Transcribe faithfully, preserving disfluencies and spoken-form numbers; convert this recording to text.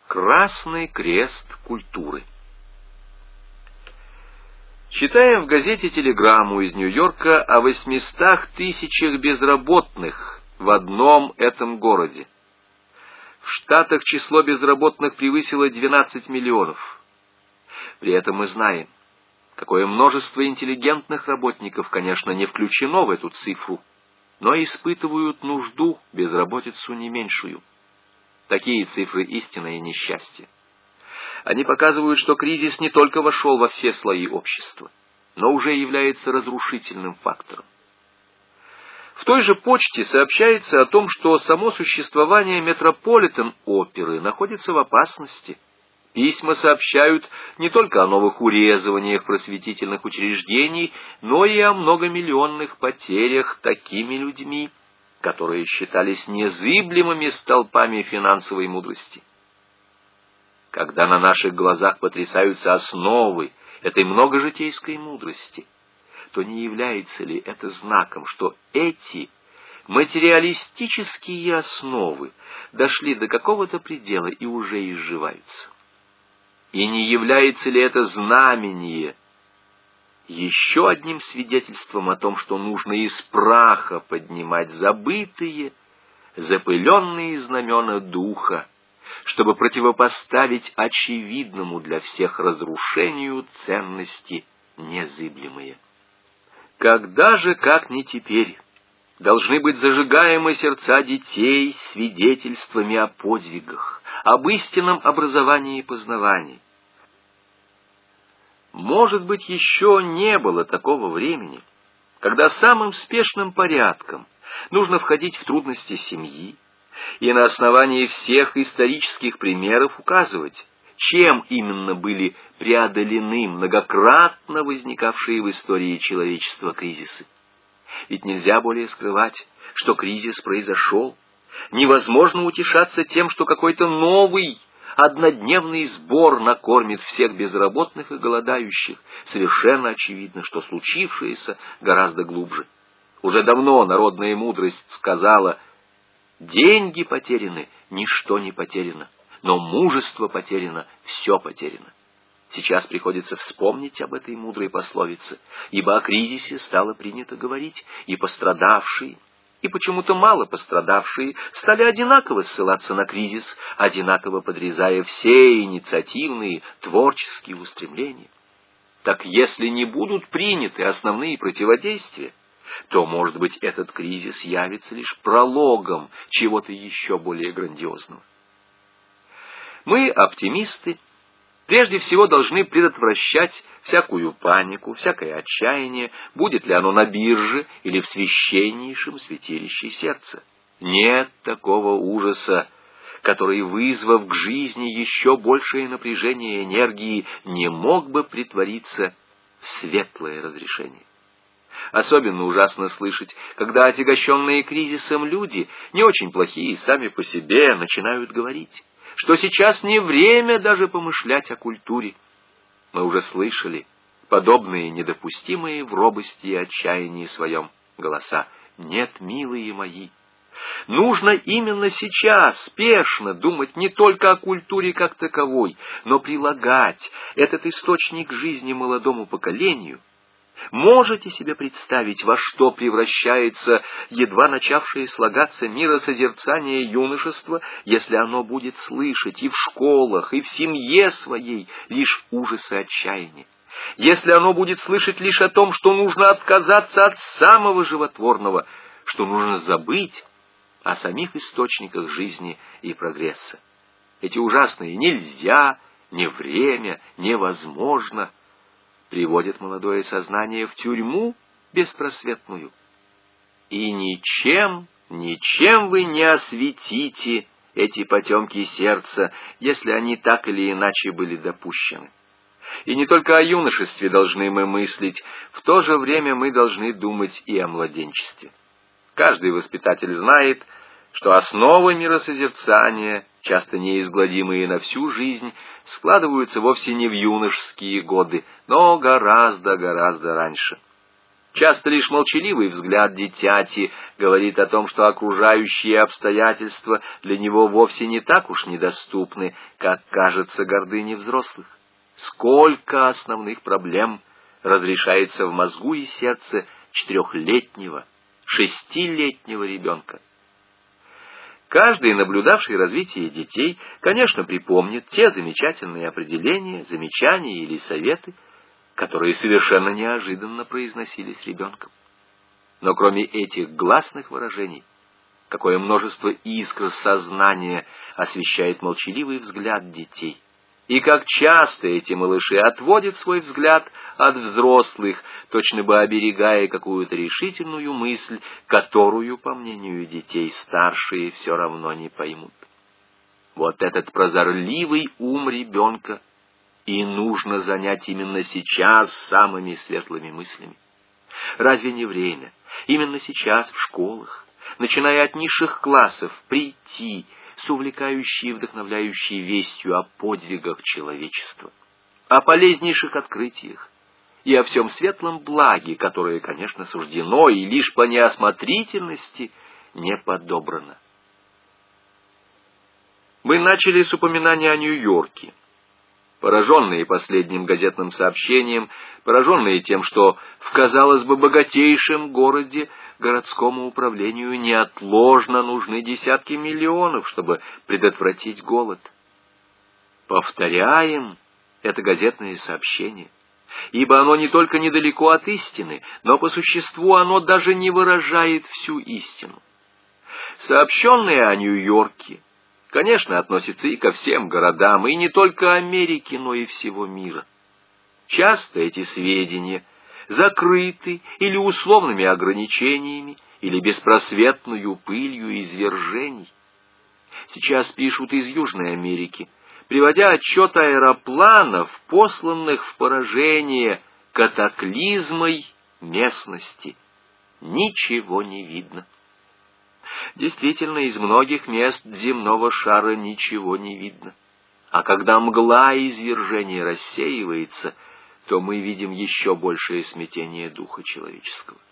Красный крест культуры. Читаем в газете телеграмму из Нью-Йорка о восьмистах тысячах безработных в одном этом городе. В Штатах число безработных превысило двенадцать миллионов. При этом мы знаем, какое множество интеллигентных работников, конечно, не включено в эту цифру, но испытывают нужду, безработицу не меньшую. Такие цифры — истинное несчастье. Они показывают, что кризис не только вошел во все слои общества, но уже является разрушительным фактором. В той же почте сообщается о том, что само существование Метрополитен-оперы находится в опасности. Письма сообщают не только о новых урезываниях просветительных учреждений, но и о многомиллионных потерях такими людьми, которые считались незыблемыми столпами финансовой мудрости. Когда на наших глазах потрясаются основы этой многожитейской мудрости, то не является ли это знаком, что эти материалистические основы дошли до какого-то предела и уже изживаются? И не является ли это знамение еще одним свидетельством о том, что нужно из праха поднимать забытые, запыленные знамена духа, чтобы противопоставить очевидному для всех разрушению ценности незыблемые? Когда же, как не теперь, должны быть зажигаемы сердца детей свидетельствами о подвигах, об истинном образовании и познавании? Может быть, еще не было такого времени, когда самым спешным порядком нужно входить в трудности семьи и на основании всех исторических примеров указывать, чем именно были преодолены многократно возникавшие в истории человечества кризисы. Ведь нельзя более скрывать, что кризис произошел. Невозможно утешаться тем, что какой-то новый однодневный сбор накормит всех безработных и голодающих. Совершенно очевидно, что случившееся гораздо глубже. Уже давно народная мудрость сказала: деньги потеряны, ничто не потеряно, но мужество потеряно, все потеряно. Сейчас приходится вспомнить об этой мудрой пословице, ибо о кризисе стало принято говорить, и пострадавшие, и почему-то мало пострадавшие стали одинаково ссылаться на кризис, одинаково подрезая все инициативные, творческие устремления. Так если не будут приняты основные противодействия, то, может быть, этот кризис явится лишь прологом чего-то еще более грандиозного. Мы, оптимисты, прежде всего должны предотвращать всякую панику, всякое отчаяние, будет ли оно на бирже или в священнейшем святилище сердца. Нет такого ужаса, который, вызвав к жизни еще большее напряжение энергии, не мог бы претвориться в светлое разрешение. Особенно ужасно слышать, когда отягощенные кризисом люди, не очень плохие сами по себе, начинают говорить, что сейчас не время даже помышлять о культуре. Мы уже слышали подобные недопустимые в робости и отчаянии своем голоса. Нет, милые мои, нужно именно сейчас спешно думать не только о культуре как таковой, но прилагать этот источник жизни молодому поколению. Можете себе представить, во что превращается едва начавшее слагаться миросозерцание юношества, если оно будет слышать и в школах, и в семье своей лишь ужасы отчаяния? Если оно будет слышать лишь о том, что нужно отказаться от самого животворного, что нужно забыть о самих источниках жизни и прогресса? Эти ужасные «нельзя», «не время», «невозможно» приводит молодое сознание в тюрьму беспросветную. И ничем, ничем вы не осветите эти потемки сердца, если они так или иначе были допущены. И не только о юношестве должны мы мыслить, в то же время мы должны думать и о младенчестве. Каждый воспитатель знает, что основы миросозерцания, часто неизгладимые на всю жизнь, складываются вовсе не в юношеские годы, но гораздо-гораздо раньше. Часто лишь молчаливый взгляд дитяти говорит о том, что окружающие обстоятельства для него вовсе не так уж недоступны, как кажется гордыне взрослых. Сколько основных проблем разрешается в мозгу и сердце четырехлетнего, шестилетнего ребенка. Каждый, наблюдавший развитие детей, конечно, припомнит те замечательные определения, замечания или советы, которые совершенно неожиданно произносились ребенком. Но кроме этих гласных выражений, какое множество искр сознания освещает молчаливый взгляд детей, и как часто эти малыши отводят свой взгляд от взрослых, точно бы оберегая какую-то решительную мысль, которую, по мнению детей, старшие все равно не поймут. Вот этот прозорливый ум ребенка и нужно занять именно сейчас самыми светлыми мыслями. Разве не время, именно сейчас в школах, начиная от низших классов, прийти с увлекающей и вдохновляющей вестью о подвигах человечества, о полезнейших открытиях и о всем светлом благе, которое, конечно, суждено и лишь по неосмотрительности не подобрано. Мы начали с упоминания о Нью-Йорке. Пораженные последним газетным сообщением, пораженные тем, что в, казалось бы, богатейшем городе городскому управлению неотложно нужны десятки миллионов, чтобы предотвратить голод. Повторяем это газетное сообщение, ибо оно не только недалеко от истины, но по существу оно даже не выражает всю истину. Сообщенное о Нью-Йорке, конечно, относится и ко всем городам, и не только Америки, но и всего мира. Часто эти сведения закрыты или условными ограничениями, или беспросветную пылью извержений. Сейчас пишут из Южной Америки, приводя отчет аэропланов, посланных в поражение катаклизмой местности. Ничего не видно. Действительно, из многих мест земного шара ничего не видно. А когда мгла извержения рассеивается, то мы видим еще большее смятение духа человеческого.